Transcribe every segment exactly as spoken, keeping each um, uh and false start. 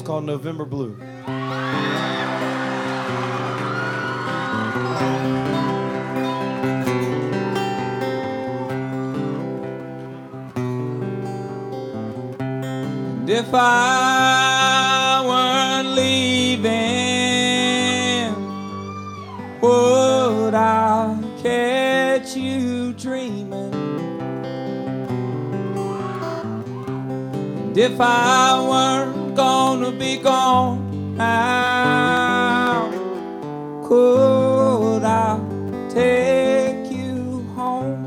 song's called November Blue. And if I weren't leaving, would I catch you dreaming? And if I weren't gonna be gone now, could I take you home?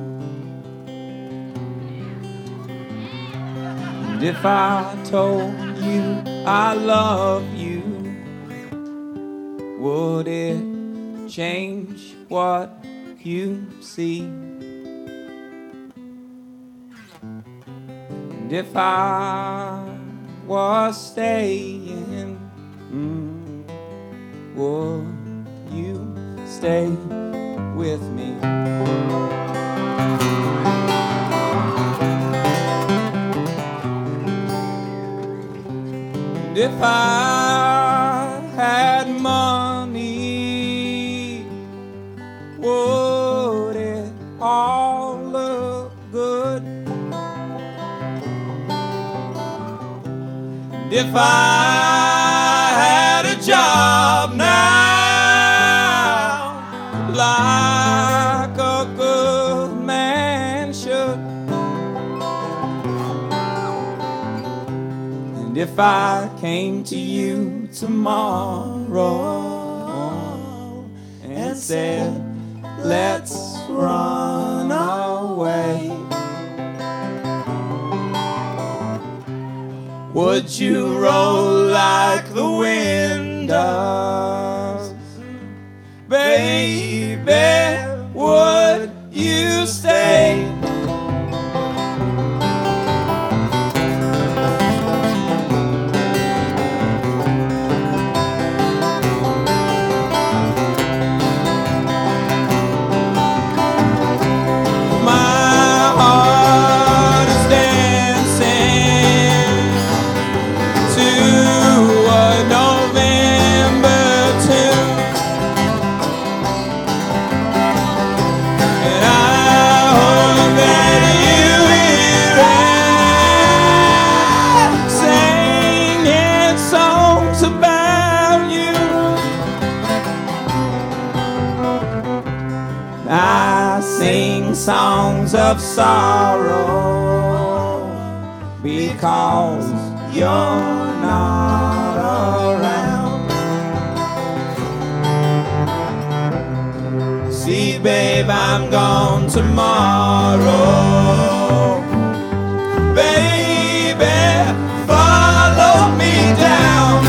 And if I told you I love you, would it change what you see? And if I was staying, mm, would you stay with me? And if I had money, would it all look good? And if I had a job now, like a good man should, and if I came to you tomorrow and said, let's run away, would you roll like the wind does? Baby, would you stay? I sing songs of sorrow because you're not around. See, babe, I'm gone tomorrow. Baby, follow me down.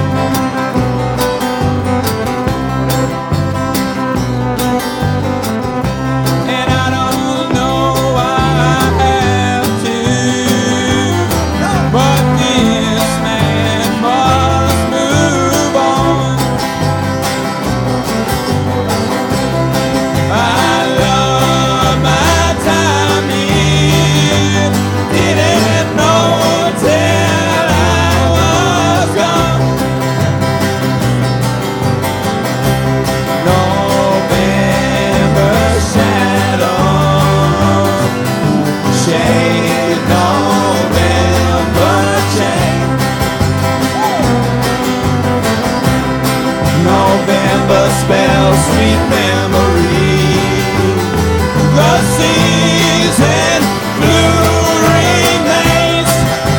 November spells sweet memory. The season blue remains.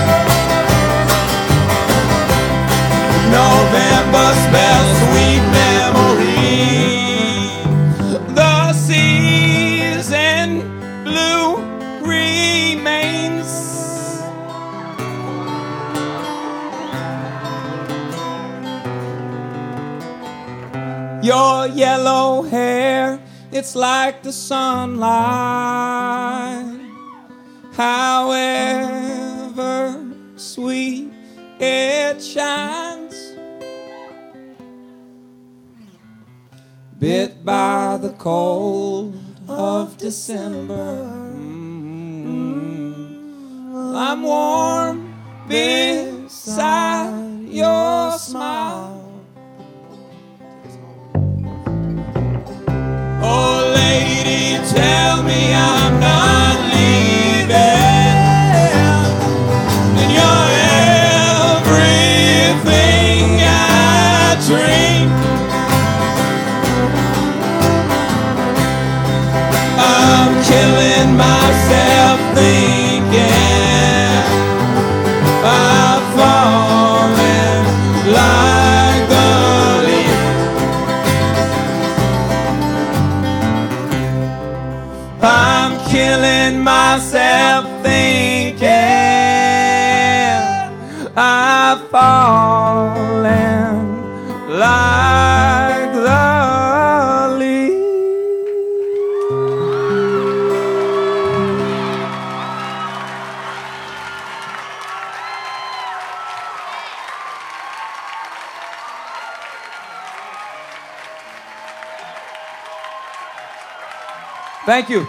November spells sweet memory. The season blue remains. Your yellow hair, it's like the sunlight. However sweet it shines, bit by the cold of December. Mm-hmm. I'm warm beside your smile. Oh, lady, tell me I'm not leaving. And you're everything I dream. I'm killing myself thinking I've fallen like the leaf. I'm killing myself thinking I've fallen like the leaf. Thank you.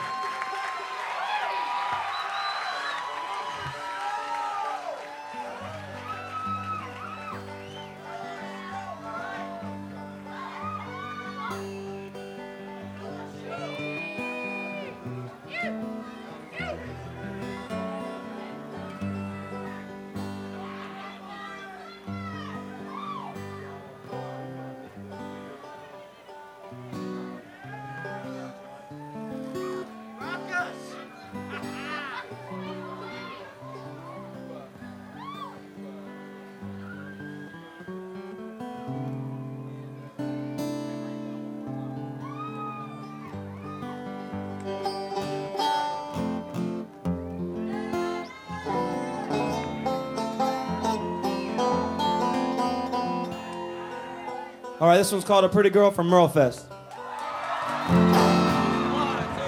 All right, this one's called A Pretty Girl from Merlefest.